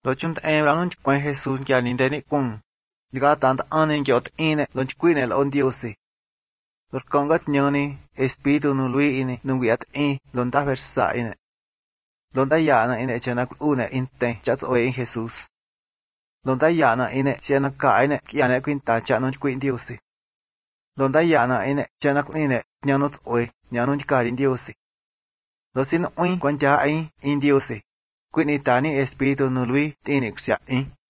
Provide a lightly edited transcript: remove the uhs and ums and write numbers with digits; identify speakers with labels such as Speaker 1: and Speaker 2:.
Speaker 1: Lo chung em ra nun quen Jesús ya ni de ni kun. Liga tanta anen que ot ine lo quine lo Dios. Lo congat nyoni espíritu nu lui ine nu wiat lo da versa ine. Lo da yana ine chana une inte chats oe in Jesús. Lo da yana ine chana ka ine kiane quinta chano quin Dios. Lo da yana ine chana ine nyanot oe nyanon ka in Dios. Lo sin ui quantia in Dios. Quinitani espíritu nu lui tine xia in.